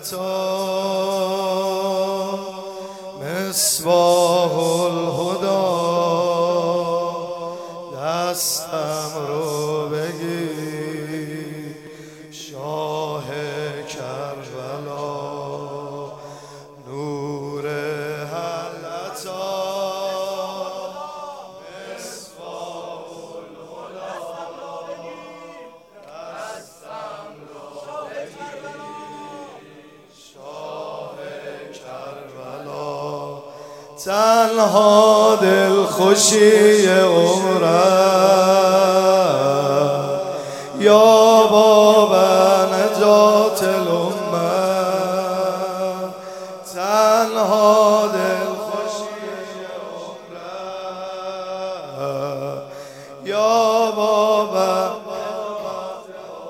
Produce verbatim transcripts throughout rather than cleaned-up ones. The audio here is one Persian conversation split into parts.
العطا مصباح الهدی دستم رو بگیر شاه کربلا نور العطا مصباح الهدی دستم رو بگیر شاه کربلا تنها دلخوشی عمرم یا باب نجات الامه تنها دلخوشی عمرم یا باب نجات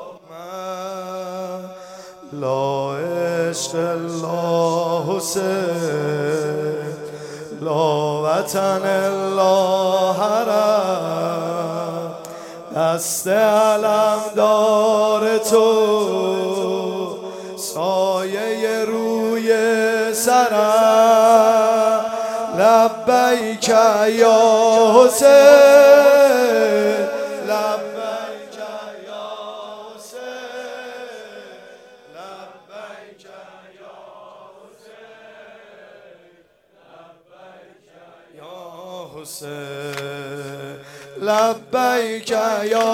الامه لا عشق الله حسین لا وطن الا حرم دست علمدار تو سایه روی سرم لبیک یا حسین لبیک یا حسین لبیک یا حسین لبیک یا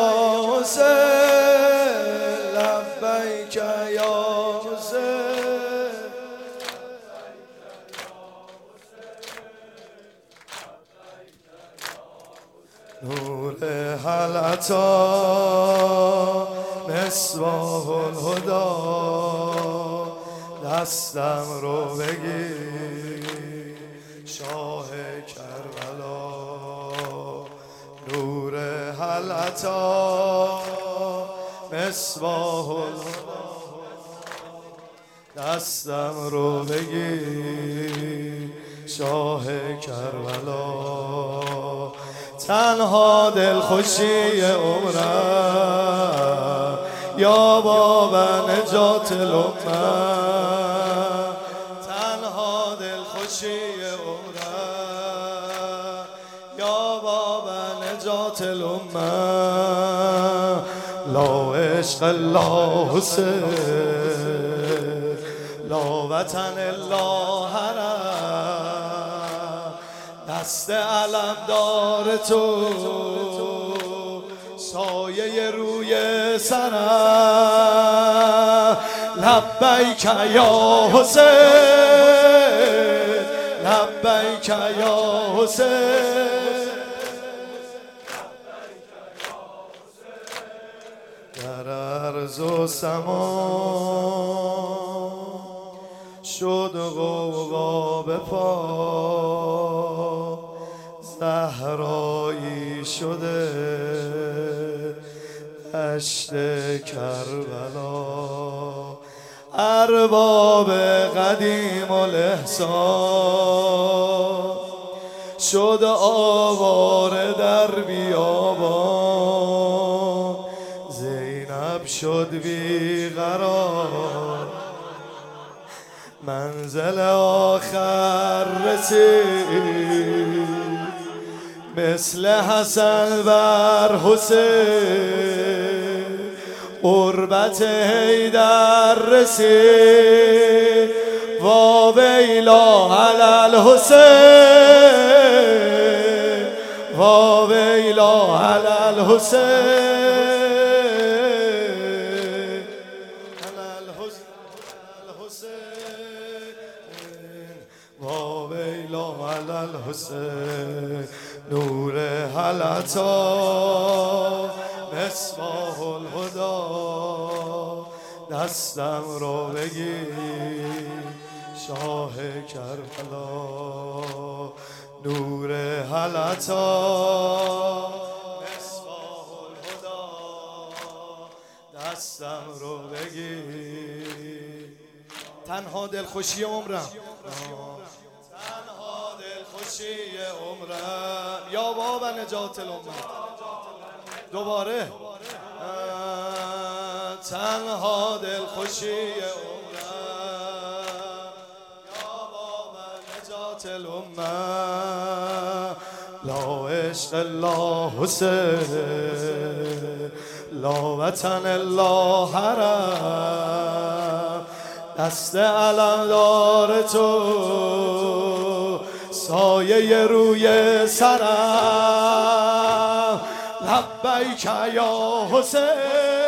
حسین لبیک یا حسین نور العطا مصباح الهدی دستم رو بگیر شاه کربلا نور العطا مصباح الهدی دستم رو بگیر شاه کربلا تنها دلخوشی عمرم یا باب نجات الامه تنها دلخوشی عمرم یا باب نجات الامه لا عشق الله حسین لا وطن الا حرم دست علمدار تو سایه روی سرم لبیک یا حسین لبیک یا حسین در ارض و سما شد غوغا به پا صحرایی شده دشت کربلا ارباب قدیم الاحسان شد آواره در بیابان زینب شد بیقرار منزل آخر رسید مثل حسن بر حسین قربت حیدر رسید وا ویلا علی الحسین وا ویلا علی الحسین وا ویلا علی الحسین نور العطا مصباح الهدی دستم رو بگیر شاه کربلا نور العطا مصباح الهدی دستم رو بگیر تنها دلخوشی عمرم تنها دلخوشی عمرم یا باب نجات الامه دوباره تنها دلخوشی عمرم نجات الامه لا عشق الا حسین لا وطن الا حرم دست علمدار تو سایه روی سرم لبیک یا حسین